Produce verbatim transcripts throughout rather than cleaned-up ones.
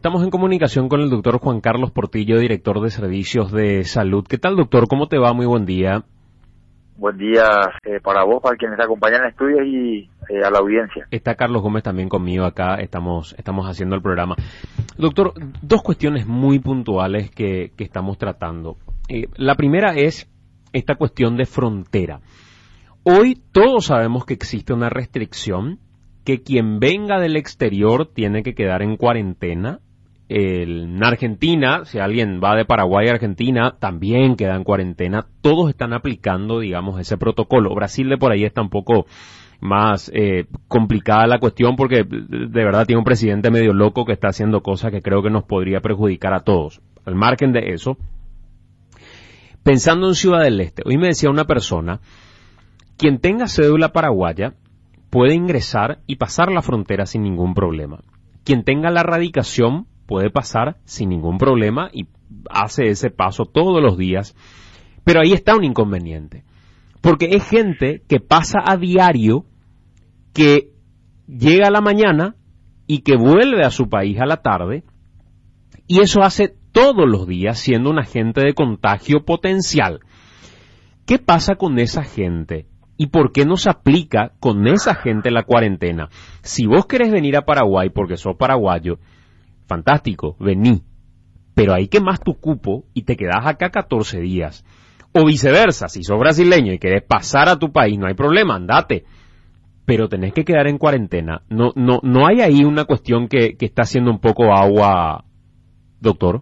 Estamos en comunicación con el doctor Juan Carlos Portillo, director de Servicios de Salud. ¿Qué tal, doctor? ¿Cómo te va? Muy buen día. Buen día eh, para vos, para quienes acompañan en estudios y eh, a la audiencia. Está Carlos Gómez también conmigo acá, estamos estamos haciendo el programa. Doctor, dos cuestiones muy puntuales que, que estamos tratando. Eh, la primera es esta cuestión de frontera. Hoy todos sabemos que existe una restricción, que quien venga del exterior tiene que quedar en cuarentena. En Argentina, si alguien va de Paraguay a Argentina, también queda en cuarentena. Todos están aplicando, digamos, ese protocolo. Brasil de por ahí está un poco más eh, complicada la cuestión porque de verdad tiene un presidente medio loco que está haciendo cosas que creo que nos podría perjudicar a todos. Al margen de eso, pensando en Ciudad del Este, hoy me decía una persona, quien tenga cédula paraguaya puede ingresar y pasar la frontera sin ningún problema. Quien tenga la radicación puede pasar sin ningún problema y hace ese paso todos los días. Pero ahí está un inconveniente. Porque es gente que pasa a diario, que llega a la mañana y que vuelve a su país a la tarde. Y eso hace todos los días siendo un agente de contagio potencial. ¿Qué pasa con esa gente? ¿Y por qué no se aplica con esa gente la cuarentena? Si vos querés venir a Paraguay porque sos paraguayo, fantástico, vení. Pero ahí quemás tu cupo y te quedás acá catorce días. O viceversa, si sos brasileño y querés pasar a tu país, no hay problema, andate. Pero tenés que quedar en cuarentena. No, no, no hay ahí una cuestión que, que está haciendo un poco agua, doctor.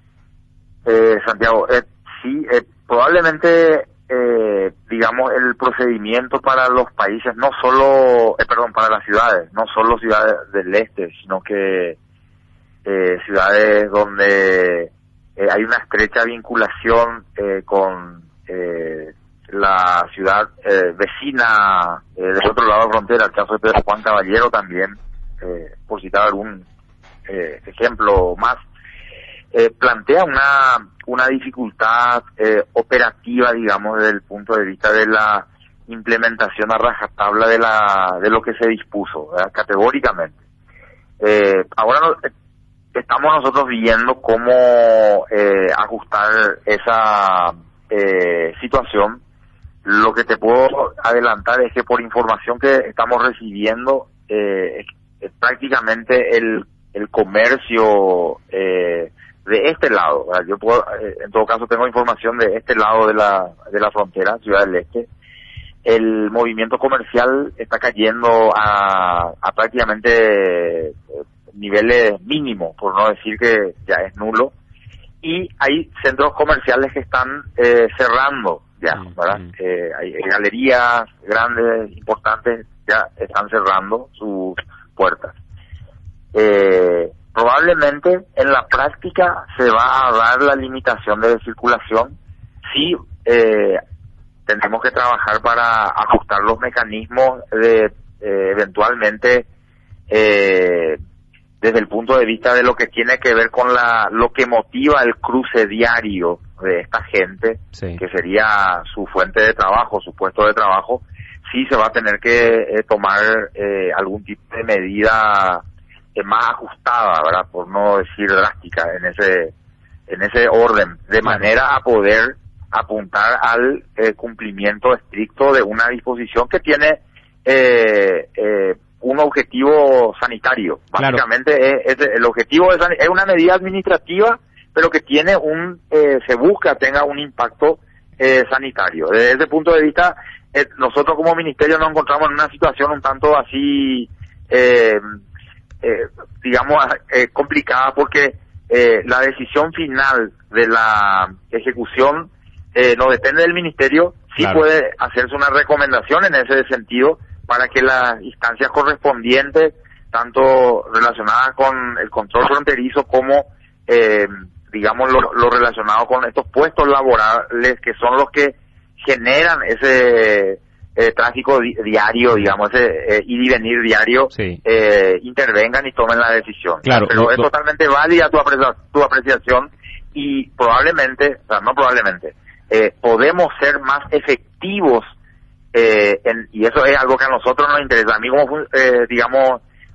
Eh, Santiago, eh, sí, eh, probablemente... Eh, digamos, el procedimiento para los países, no solo, eh, perdón, para las ciudades, no solo ciudades del este, sino que eh, ciudades donde eh, hay una estrecha vinculación eh, con eh, la ciudad eh, vecina eh, del otro lado de la frontera, el caso de Pedro Juan Caballero también, eh, por citar algún eh, ejemplo más. Eh, plantea una una dificultad eh, operativa, digamos, desde el punto de vista de la implementación a rajatabla de la de lo que se dispuso, ¿verdad? Categóricamente. Eh, ahora no, eh, estamos nosotros viendo cómo eh, ajustar esa eh, situación. Lo que te puedo adelantar es que por información que estamos recibiendo, eh, es, es prácticamente el el comercio eh, de este lado, ¿verdad? Yo puedo, en todo caso tengo información de este lado de la de la frontera, Ciudad del Este. El movimiento comercial está cayendo a, a prácticamente niveles mínimos, por no decir que ya es nulo, y hay centros comerciales que están eh, cerrando ya, ¿verdad? Mm-hmm. Eh, hay, hay galerías grandes, importantes, ya están cerrando sus puertas. Eh, Probablemente en la práctica se va a dar la limitación de circulación. Sí, eh, tendremos que trabajar para ajustar los mecanismos de eh, eventualmente eh, desde el punto de vista de lo que tiene que ver con la lo que motiva el cruce diario de esta gente, sí, que sería su fuente de trabajo, su puesto de trabajo. Sí se va a tener que eh, tomar eh, algún tipo de medida más ajustada, ¿verdad? Por no decir drástica en ese en ese orden, de manera a poder apuntar al eh, cumplimiento estricto de una disposición que tiene eh, eh, un objetivo sanitario. Básicamente, claro, es, es el objetivo es, es una medida administrativa, pero que tiene un eh, se busca tenga un impacto eh, sanitario. Desde ese punto de vista, eh, nosotros como ministerio nos encontramos en una situación un tanto así eh, Eh, digamos, eh, complicada porque eh, la decisión final de la ejecución eh, no depende del ministerio, sí, claro, puede hacerse una recomendación en ese sentido para que las instancias correspondientes, tanto relacionadas con el control fronterizo como, eh, digamos, lo, lo relacionado con estos puestos laborales que son los que generan ese Eh, tráfico di- diario, digamos, ese eh, ir y venir diario, sí, eh, intervengan y tomen la decisión. Claro, pero lo, es lo... totalmente válida tu, aprecia- tu apreciación y probablemente, o sea, no probablemente, eh, podemos ser más efectivos eh, en, y eso es algo que a nosotros nos interesa. A mí como, eh, digamos,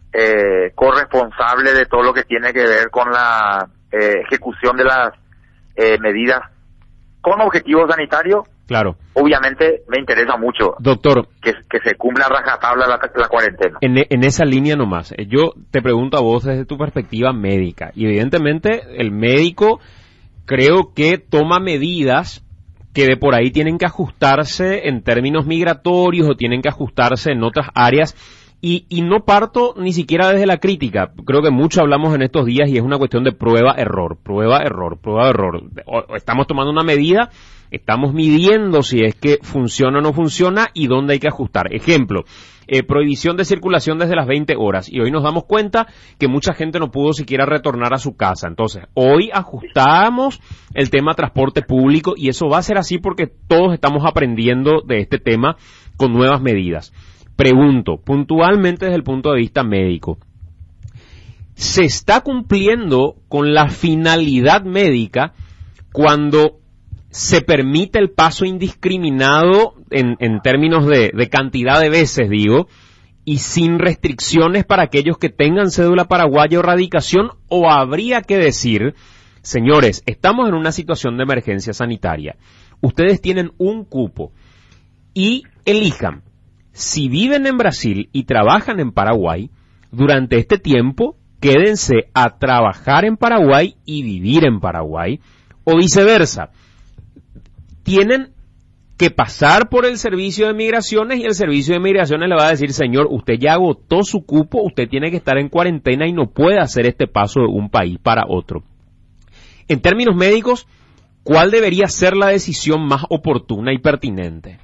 eh, corresponsable de todo lo que tiene que ver con la eh, ejecución de las eh, medidas con objetivos sanitarios. Claro. Obviamente me interesa mucho, doctor, que, que se cumpla a rajatabla la, la cuarentena. En, en esa línea nomás, yo te pregunto a vos desde tu perspectiva médica, y evidentemente el médico creo que toma medidas que de por ahí tienen que ajustarse en términos migratorios o tienen que ajustarse en otras áreas, y, y no parto ni siquiera desde la crítica. Creo que mucho hablamos en estos días y es una cuestión de prueba-error, prueba-error, prueba-error. Estamos tomando una medida, estamos midiendo si es que funciona o no funciona y dónde hay que ajustar. Ejemplo, eh, prohibición de circulación desde las veinte horas, y hoy nos damos cuenta que mucha gente no pudo siquiera retornar a su casa. Entonces, hoy ajustamos el tema transporte público, y eso va a ser así porque todos estamos aprendiendo de este tema con nuevas medidas. Pregunto, puntualmente desde el punto de vista médico, ¿se está cumpliendo con la finalidad médica cuando se permite el paso indiscriminado en, en términos de, de cantidad de veces, digo, y sin restricciones para aquellos que tengan cédula paraguaya o radicación? ¿O habría que decir, señores, estamos en una situación de emergencia sanitaria, ustedes tienen un cupo y elijan? Si viven en Brasil y trabajan en Paraguay, durante este tiempo quédense a trabajar en Paraguay y vivir en Paraguay, o viceversa. Tienen que pasar por el servicio de migraciones y el servicio de migraciones le va a decir, señor, usted ya agotó su cupo, usted tiene que estar en cuarentena y no puede hacer este paso de un país para otro. En términos médicos, ¿cuál debería ser la decisión más oportuna y pertinente?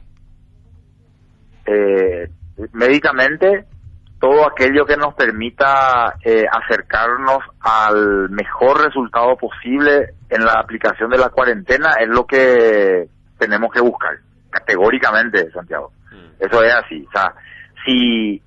Eh, médicamente, todo aquello que nos permita eh, acercarnos al mejor resultado posible en la aplicación de la cuarentena es lo que tenemos que buscar, categóricamente, Santiago. Mm. Eso es así. O sea, si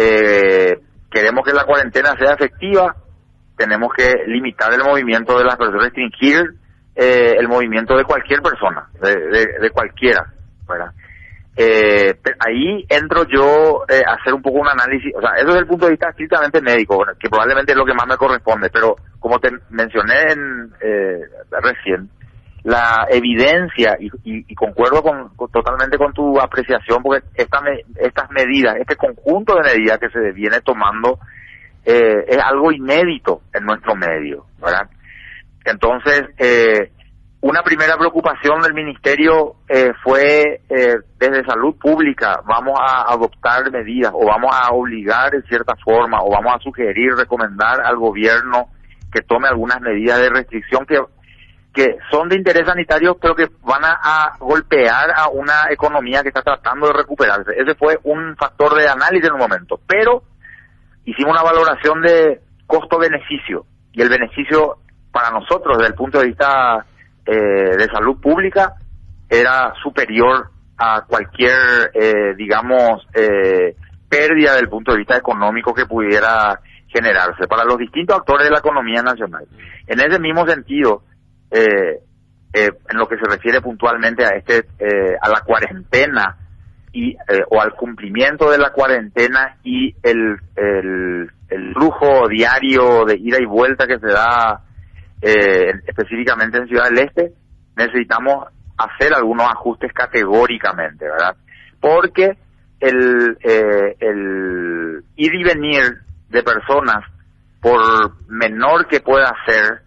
eh, queremos que la cuarentena sea efectiva, tenemos que limitar el movimiento de las personas, restringir eh, el movimiento de cualquier persona, de, de, de cualquiera, ¿verdad? Eh, ahí entro yo eh, a hacer un poco un análisis, o sea, eso desde el punto de vista estrictamente médico, bueno, que probablemente es lo que más me corresponde, pero como te mencioné en, eh, recién, la evidencia, y, y, y concuerdo con, con, totalmente con tu apreciación, porque esta me, estas medidas, este conjunto de medidas que se viene tomando, eh, es algo inédito en nuestro medio, ¿verdad? Entonces, eh, una primera preocupación del Ministerio eh, fue eh, desde Salud Pública, vamos a adoptar medidas o vamos a obligar de cierta forma o vamos a sugerir, recomendar al gobierno que tome algunas medidas de restricción que que son de interés sanitario pero que van a, a golpear a una economía que está tratando de recuperarse. Ese fue un factor de análisis en un momento, pero hicimos una valoración de costo-beneficio y el beneficio para nosotros desde el punto de vista Eh, de salud pública era superior a cualquier, eh, digamos, eh, pérdida del punto de vista económico que pudiera generarse para los distintos actores de la economía nacional. En ese mismo sentido, eh, eh, en lo que se refiere puntualmente a este, eh, a la cuarentena y eh, o al cumplimiento de la cuarentena y el, el, el flujo diario de ida y vuelta que se da Eh, específicamente en Ciudad del Este, necesitamos hacer algunos ajustes categóricamente, ¿verdad? Porque el, eh, el ir y venir de personas, por menor que pueda ser,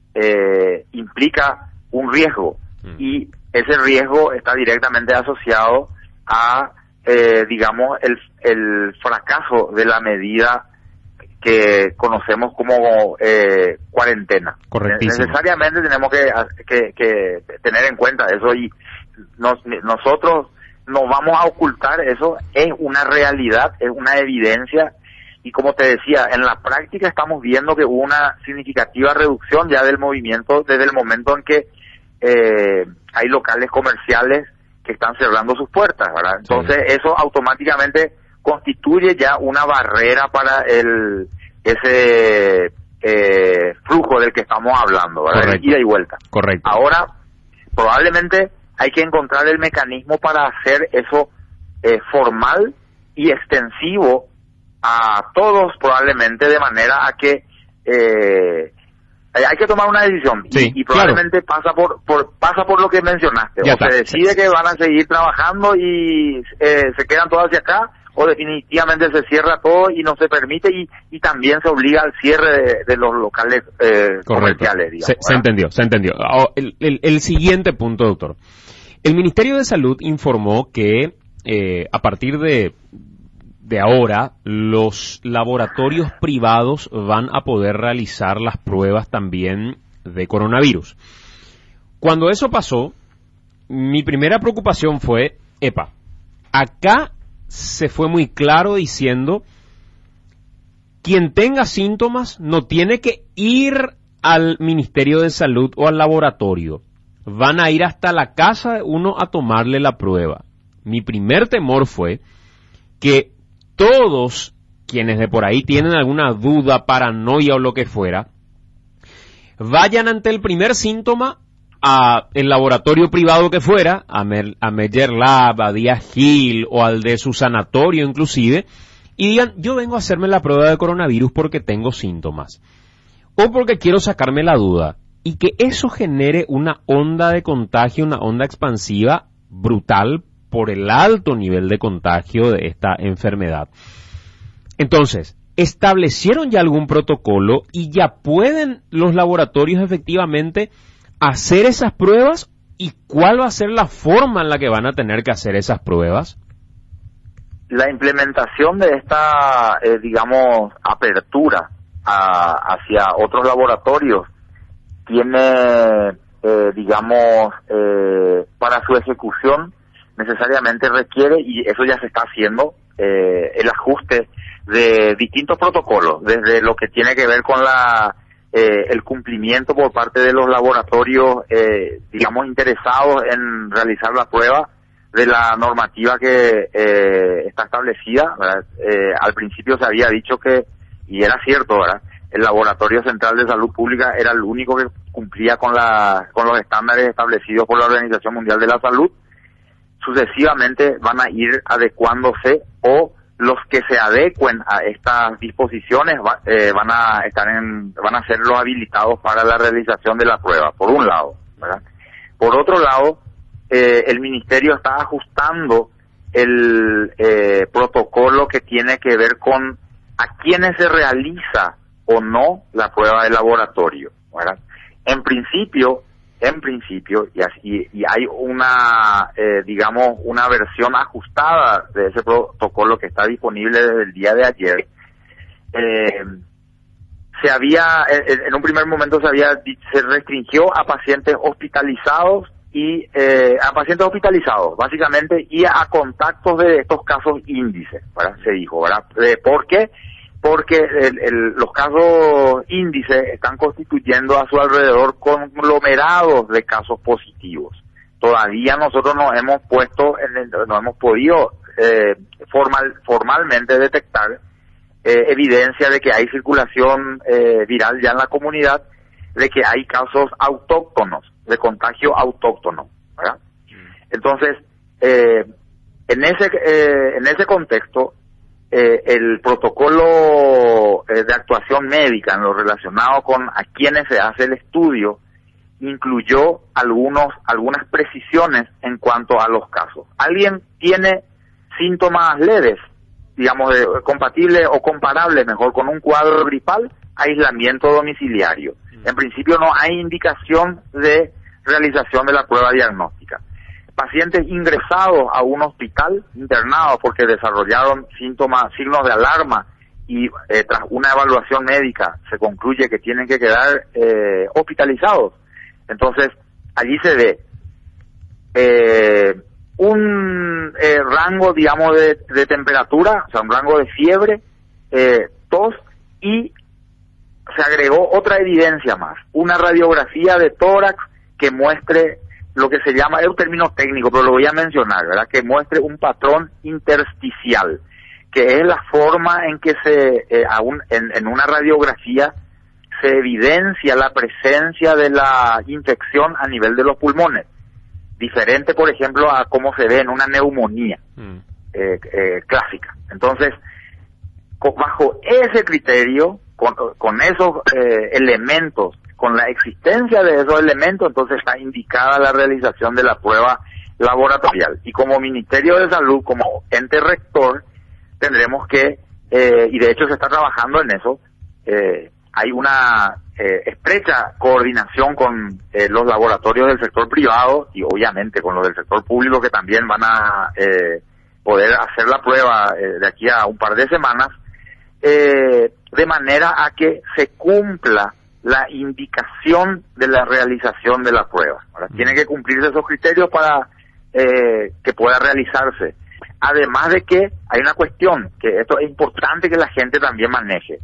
eh, implica un riesgo, mm. y ese riesgo está directamente asociado a, eh, digamos, el, el fracaso de la medida que conocemos como eh, cuarentena. Correctísimo. Necesariamente tenemos que, que, que tener en cuenta eso y nos, nosotros no vamos a ocultar eso, es una realidad, es una evidencia y como te decía, en la práctica estamos viendo que hubo una significativa reducción ya del movimiento desde el momento en que eh, hay locales comerciales que están cerrando sus puertas, ¿verdad? Entonces sí. Eso automáticamente constituye ya una barrera para el ese eh, flujo del que estamos hablando, ¿verdad? De ida y vuelta. Correcto. Ahora, probablemente hay que encontrar el mecanismo para hacer eso eh, formal y extensivo a todos probablemente, de manera a que eh, hay que tomar una decisión. Sí, y, y probablemente claro. pasa por, por pasa por lo que mencionaste. Ya o está. Se decide que van a seguir trabajando y eh, se quedan todos hacia acá, o definitivamente se cierra todo y no se permite, y, y también se obliga al cierre de, de los locales eh, comerciales. Digamos, se, se entendió, se entendió. El, el, el siguiente punto, doctor. El Ministerio de Salud informó que eh, a partir de, de ahora los laboratorios privados van a poder realizar las pruebas también de coronavirus. Cuando eso pasó, mi primera preocupación fue, epa, acá se fue muy claro diciendo, quien tenga síntomas no tiene que ir al Ministerio de Salud o al laboratorio. Van a ir hasta la casa de uno a tomarle la prueba. Mi primer temor fue que todos quienes de por ahí tienen alguna duda, paranoia o lo que fuera, vayan ante el primer síntoma a el laboratorio privado que fuera, a, Mer, a Meyer Lab, a Díaz Gil o al de su sanatorio inclusive, y digan, yo vengo a hacerme la prueba de coronavirus porque tengo síntomas, o porque quiero sacarme la duda, y que eso genere una onda de contagio, una onda expansiva brutal por el alto nivel de contagio de esta enfermedad. Entonces, ¿establecieron ya algún protocolo y ya pueden los laboratorios efectivamente hacer esas pruebas? ¿Y cuál va a ser la forma en la que van a tener que hacer esas pruebas? La implementación de esta, eh, digamos, apertura a, hacia otros laboratorios tiene, eh, digamos, eh, para su ejecución necesariamente requiere, y eso ya se está haciendo, eh, el ajuste de distintos protocolos, desde lo que tiene que ver con la eh, el cumplimiento por parte de los laboratorios, eh, digamos, interesados en realizar la prueba de la normativa que eh, está establecida, ¿verdad? Eh, al principio se había dicho que, y era cierto, ¿verdad?, el Laboratorio Central de Salud Pública era el único que cumplía con la con los estándares establecidos por la Organización Mundial de la Salud. Sucesivamente van a ir adecuándose, o los que se adecuen a estas disposiciones va, eh, van a estar en, van a ser los habilitados para la realización de la prueba, por un lado, ¿verdad? Por otro lado, eh, el Ministerio está ajustando el eh, protocolo que tiene que ver con a quienes se realiza o no la prueba de laboratorio, ¿verdad? En principio, en principio, y, así, y hay una, eh, digamos, una versión ajustada de ese protocolo que está disponible desde el día de ayer. Eh, se había, en, en un primer momento se había, se restringió a pacientes hospitalizados y, eh, a pacientes hospitalizados, básicamente, y a contactos de estos casos índices, ¿verdad? Se dijo, ¿verdad? Eh, ¿Por qué? Porque el, el, los casos índices están constituyendo a su alrededor conglomerados de casos positivos. Todavía nosotros nos hemos puesto, en el, no hemos podido eh, formal, formalmente detectar eh, evidencia de que hay circulación eh, viral ya en la comunidad, de que hay casos autóctonos, de contagio autóctono, ¿verdad? Entonces, eh, en ese eh, en ese contexto, Eh, el protocolo eh, de actuación médica en lo relacionado con a quienes se hace el estudio incluyó algunos algunas precisiones en cuanto a los casos. Alguien tiene síntomas leves, digamos, de, compatible o comparable mejor con un cuadro gripal, aislamiento domiciliario. En principio no hay indicación de realización de la prueba diagnóstica. Pacientes ingresados a un hospital, internados porque desarrollaron síntomas, signos de alarma, y eh, tras una evaluación médica se concluye que tienen que quedar eh, hospitalizados. Entonces, allí se ve eh, un eh, rango, digamos, de, de temperatura, o sea, un rango de fiebre, eh, tos, y se agregó otra evidencia más, una radiografía de tórax que muestre lo que se llama, es un término técnico, pero lo voy a mencionar, ¿verdad?, que muestre un patrón intersticial, que es la forma en que se, eh, aún en, en una radiografía se evidencia la presencia de la infección a nivel de los pulmones, diferente, por ejemplo, a cómo se ve en una neumonía mm. eh, eh, clásica. Entonces, con, bajo ese criterio, con, con esos eh, elementos, con la existencia de esos elementos, entonces está indicada la realización de la prueba laboratorial. Y como Ministerio de Salud, como ente rector, tendremos que, eh, y de hecho se está trabajando en eso, eh, hay una eh, estrecha coordinación con eh, los laboratorios del sector privado y obviamente con los del sector público, que también van a eh, poder hacer la prueba eh, de aquí a un par de semanas, eh, de manera a que se cumpla la indicación de la realización de la prueba. Ahora, tienen que cumplirse esos criterios para eh, que pueda realizarse. Además de que hay una cuestión, que esto es importante que la gente también maneje.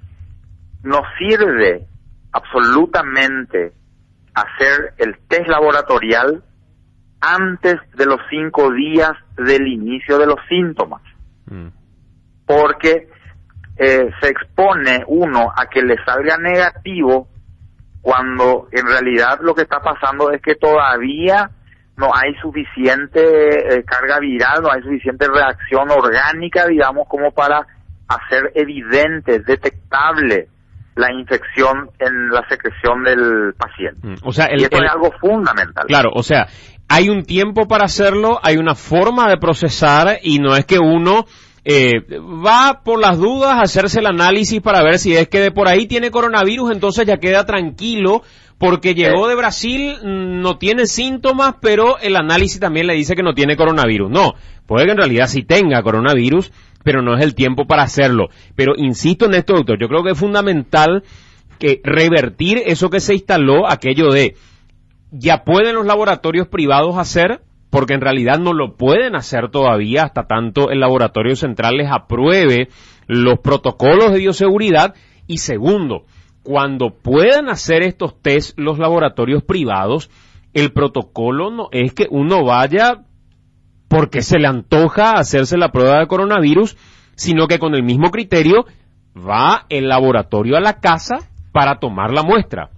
No sirve absolutamente hacer el test laboratorial antes de los cinco días del inicio de los síntomas. Mm. Porque eh, se expone uno a que le salga negativo cuando en realidad lo que está pasando es que todavía no hay suficiente eh, carga viral, no hay suficiente reacción orgánica, digamos, como para hacer evidente, detectable la infección en la secreción del paciente. Mm, o sea, el, y esto el, es algo fundamental. Claro, o sea, hay un tiempo para hacerlo, hay una forma de procesar y no es que uno eh, va por las dudas a hacerse el análisis para ver si es que de por ahí tiene coronavirus, entonces ya queda tranquilo porque llegó de Brasil, no tiene síntomas, pero el análisis también le dice que no tiene coronavirus. No, puede que en realidad sí tenga coronavirus, pero no es el tiempo para hacerlo. Pero insisto en esto, doctor, yo creo que es fundamental que revertir eso que se instaló, aquello de ya pueden los laboratorios privados hacer, porque en realidad no lo pueden hacer todavía hasta tanto el laboratorio central les apruebe los protocolos de bioseguridad. Y segundo, cuando puedan hacer estos test los laboratorios privados, el protocolo no es que uno vaya porque se le antoja hacerse la prueba de coronavirus, sino que con el mismo criterio va el laboratorio a la casa para tomar la muestra.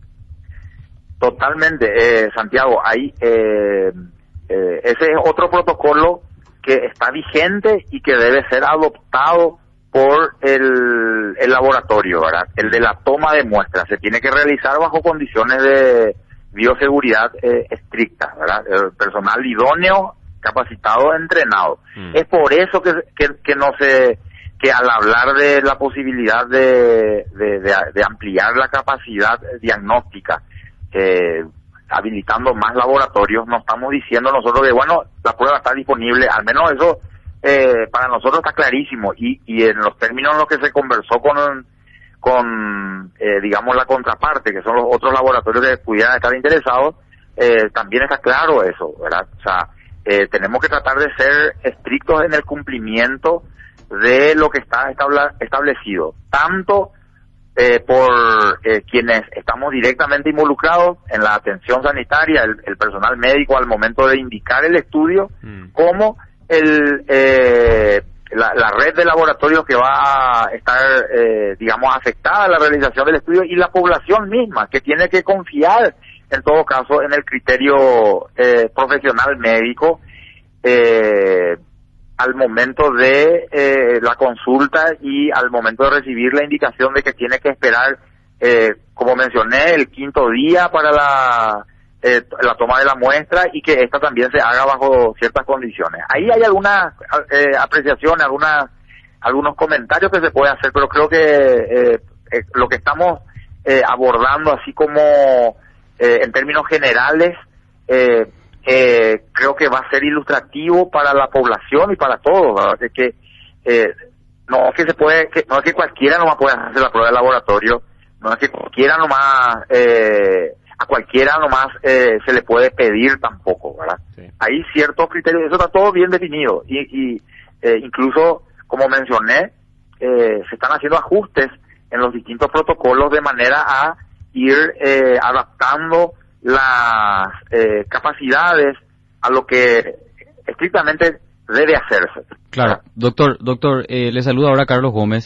Totalmente, eh, Santiago, ahí eh, eh, ese es otro protocolo que está vigente y que debe ser adoptado por el, el laboratorio, ¿verdad? El de la toma de muestras. Se tiene que realizar bajo condiciones de bioseguridad eh, estrictas, ¿verdad? El personal idóneo, capacitado, entrenado. Mm. Es por eso que, que, que no se, que al hablar de la posibilidad de, de, de, de ampliar la capacidad diagnóstica, eh, habilitando más laboratorios, no estamos diciendo nosotros que, bueno, la prueba está disponible, al menos eso eh, para nosotros está clarísimo, y, y en los términos en los que se conversó con, con eh, digamos, la contraparte, que son los otros laboratorios que pudieran estar interesados, eh, también está claro eso, ¿verdad? O sea, eh, tenemos que tratar de ser estrictos en el cumplimiento de lo que está estable, establecido, tanto eh, por eh, quienes estamos directamente involucrados en la atención sanitaria, el, el personal médico al momento de indicar el estudio, mm. como el eh, la, la red de laboratorios que va a estar, eh, digamos, afectada a la realización del estudio, y la población misma, que tiene que confiar, en todo caso, en el criterio eh, profesional médico, eh, al momento de eh, la consulta y al momento de recibir la indicación de que tiene que esperar, eh, como mencioné, el quinto día para la eh, la toma de la muestra, y que esta también se haga bajo ciertas condiciones. Ahí hay algunas eh, apreciaciones, algunas algunos comentarios que se puede hacer, pero creo que eh, eh, lo que estamos eh, abordando, así como eh, en términos generales, eh, eh, creo que va a ser ilustrativo para la población y para todos, ¿verdad? De que eh, no es que se puede, que, no es que cualquiera nomás puede hacer la prueba de laboratorio, no es que cualquiera nomás eh, a cualquiera nomás eh, se le puede pedir tampoco, ¿verdad? Sí. Hay ciertos criterios, eso está todo bien definido, y, y eh, incluso, como mencioné, eh, se están haciendo ajustes en los distintos protocolos de manera a ir eh, adaptando las eh, capacidades a lo que estrictamente debe hacerse. Claro, doctor, doctor, eh, le saluda ahora Carlos Gómez.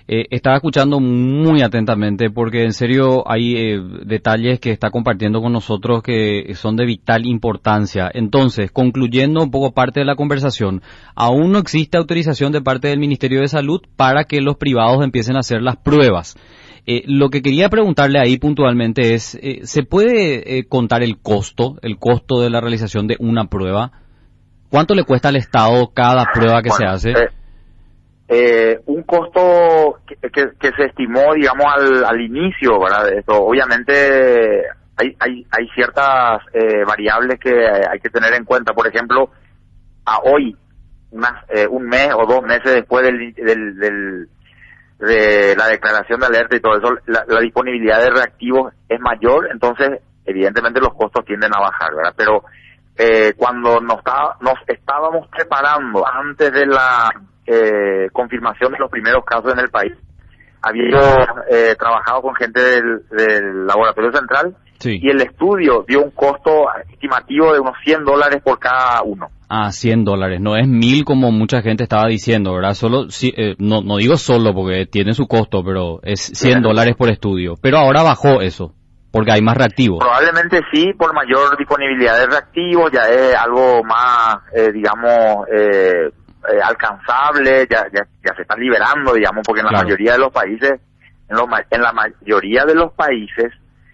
Eh, estaba escuchando muy atentamente porque en serio hay eh, detalles que está compartiendo con nosotros que son de vital importancia. Entonces, concluyendo un poco parte de la conversación, aún no existe autorización de parte del Ministerio de Salud para que los privados empiecen a hacer las pruebas. Eh, lo que quería preguntarle ahí puntualmente es, eh, ¿se puede eh, contar el costo, el costo de la realización de una prueba? ¿Cuánto le cuesta al Estado cada prueba que bueno, se hace? Eh, eh, un costo que, que, que se estimó, digamos, al, al inicio, ¿verdad? Esto, obviamente hay, hay, hay ciertas eh, variables que hay que tener en cuenta. Por ejemplo, a hoy, unas, eh, un mes o dos meses después del, del, del de la declaración de alerta y todo eso, la, la disponibilidad de reactivos es mayor, entonces evidentemente los costos tienden a bajar, ¿verdad? Pero eh, cuando nos, está, nos estábamos preparando antes de la eh, confirmación de los primeros casos en el país, había eh, trabajado con gente del, del laboratorio central, sí, y el estudio dio un costo estimativo de unos cien dólares por cada uno. Ah, cien dólares, no es mil como mucha gente estaba diciendo, ¿verdad? Solo, si, eh, no, no digo solo porque tiene su costo, pero es cien dólares por estudio. Pero ahora bajó eso, porque hay más reactivos. Probablemente sí, por mayor disponibilidad de reactivos, ya es algo más, eh, digamos, eh, eh, alcanzable, ya, ya, ya se está liberando, digamos, porque en la claro. mayoría de los países, en, los, en la mayoría de los países,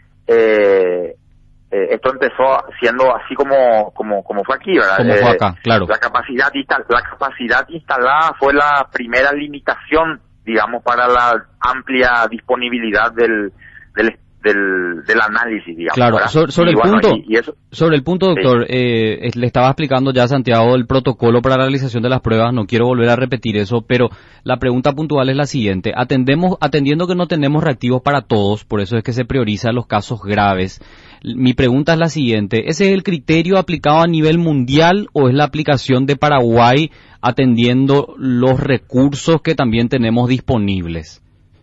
eh, Eh, esto empezó siendo así como como como fue aquí, ¿verdad? Como fue acá, claro. La capacidad la capacidad instalada fue la primera limitación, digamos, para la amplia disponibilidad del del del, del análisis, digamos. Claro, sobre, sobre el bueno, punto, y, y eso, sobre el punto, doctor, sí. eh, le estaba explicando ya a Santiago el protocolo para la realización de las pruebas, no quiero volver a repetir eso, pero la pregunta puntual es la siguiente: atendemos, atendiendo que no tenemos reactivos para todos, por eso es que se priorizan los casos graves. Mi pregunta es la siguiente: ¿ese es el criterio aplicado a nivel mundial o es la aplicación de Paraguay atendiendo los recursos que también tenemos disponibles?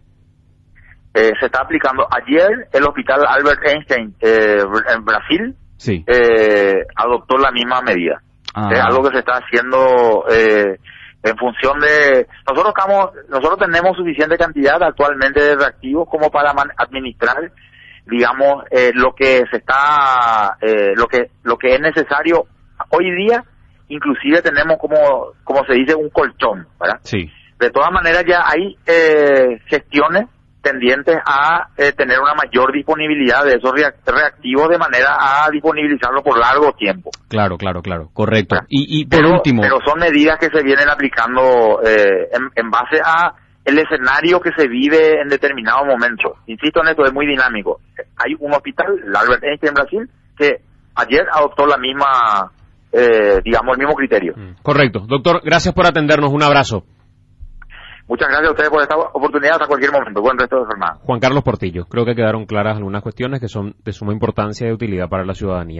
Eh, se está aplicando. Ayer el hospital Albert Einstein eh, en Brasil sí. eh, adoptó la misma medida. Ah. Es algo que se está haciendo eh, en función de... Nosotros, estamos, nosotros tenemos suficiente cantidad actualmente de reactivos como para man- administrar, digamos, eh, lo que se está, eh, lo que lo que es necesario hoy día. Inclusive tenemos, como como se dice, un colchón, ¿verdad? Sí. De todas maneras ya hay eh, gestiones tendientes a eh, tener una mayor disponibilidad de esos reactivos de manera a disponibilizarlo por largo tiempo. Claro, claro, claro, correcto. Y, y por pero, último... Pero son medidas que se vienen aplicando eh, en, en base a el escenario que se vive en determinado momento. Insisto en esto, es muy dinámico. Hay un hospital, el Albert Einstein en Brasil, que ayer adoptó la misma, eh, digamos, el mismo criterio. Correcto. Doctor, gracias por atendernos. Un abrazo. Muchas gracias a ustedes por esta oportunidad hasta cualquier momento. Buen resto de jornada. Juan Carlos Portillo, creo que quedaron claras algunas cuestiones que son de suma importancia y de utilidad para la ciudadanía.